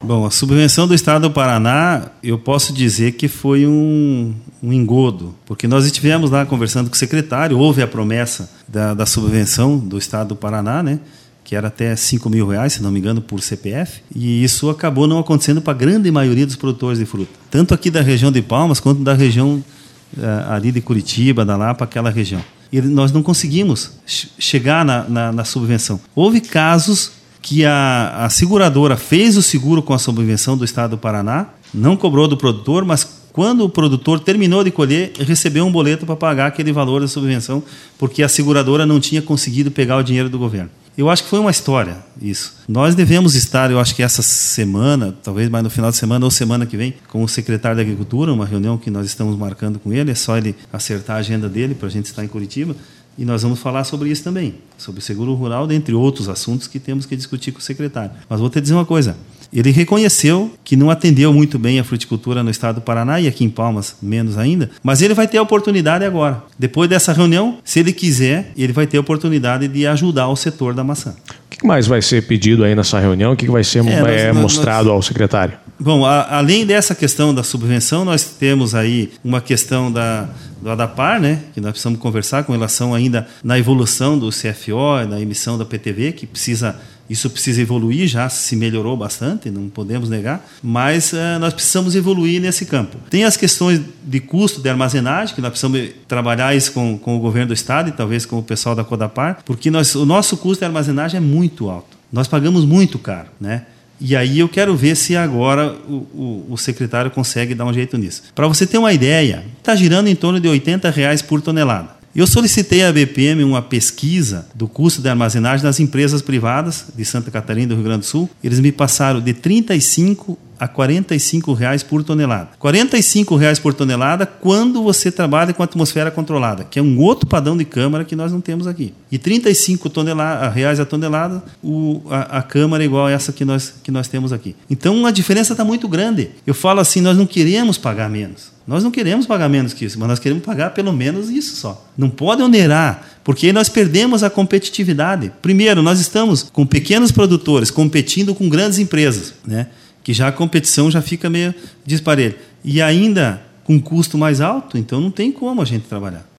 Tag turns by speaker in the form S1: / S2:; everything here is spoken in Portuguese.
S1: Bom, a subvenção do Estado do Paraná, eu posso dizer que foi um engodo, porque nós estivemos lá conversando com o secretário, houve a promessa da subvenção do Estado do Paraná, né, que era até R$5.000, se não me engano, por CPF, e isso acabou não acontecendo para a grande maioria dos produtores de fruta, tanto aqui da região de Palmas, quanto da região ali de Curitiba, da Lapa, aquela região. E nós não conseguimos chegar na subvenção. Houve casos que a seguradora fez o seguro com a subvenção do Estado do Paraná, não cobrou do produtor, mas quando o produtor terminou de colher, recebeu um boleto para pagar aquele valor da subvenção, porque a seguradora não tinha conseguido pegar o dinheiro do governo. Eu acho que foi uma história isso. Nós devemos estar, eu acho que essa semana, talvez mais no final de semana ou semana que vem, com o secretário da Agricultura, uma reunião que nós estamos marcando com ele, é só ele acertar a agenda dele para a gente estar em Curitiba, e nós vamos falar sobre isso também, sobre o seguro rural, dentre outros assuntos que temos que discutir com o secretário. Mas vou te dizer uma coisa, ele reconheceu que não atendeu muito bem a fruticultura no estado do Paraná, e aqui em Palmas menos ainda, mas ele vai ter a oportunidade agora. Depois dessa reunião, se ele quiser, ele vai ter a oportunidade de ajudar o setor da maçã.
S2: O que mais vai ser pedido aí nessa reunião? O que vai ser mostrado ao secretário?
S1: Bom, além dessa questão da subvenção, nós temos aí uma questão do ADAPAR, né, que nós precisamos conversar com relação ainda na evolução do CFO, na emissão da PTV, que isso precisa evoluir, já se melhorou bastante, não podemos negar, mas nós precisamos evoluir nesse campo. Tem as questões de custo de armazenagem, que nós precisamos trabalhar isso com o governo do estado e talvez com o pessoal da Codapar, porque o nosso custo de armazenagem é muito alto. Nós pagamos muito caro, né? E aí eu quero ver se agora o secretário consegue dar um jeito nisso. Para você ter uma ideia, está girando em torno de R$80 por tonelada. Eu solicitei à BPM uma pesquisa do custo de armazenagem das empresas privadas de Santa Catarina e do Rio Grande do Sul. Eles me passaram de R$35 a R$45 por tonelada. R$45 por tonelada quando você trabalha com atmosfera controlada, que é um outro padrão de câmara que nós não temos aqui. E R$35 a tonelada, a câmara é igual a essa que nós temos aqui. Então a diferença está muito grande. Eu falo assim, nós não queremos pagar menos. Nós não queremos pagar menos que isso, mas nós queremos pagar pelo menos isso só. Não pode onerar, porque aí nós perdemos a competitividade. Primeiro, nós estamos com pequenos produtores competindo com grandes empresas, né? Que já a competição já fica meio disparelha. E ainda com custo mais alto, então não tem como a gente trabalhar.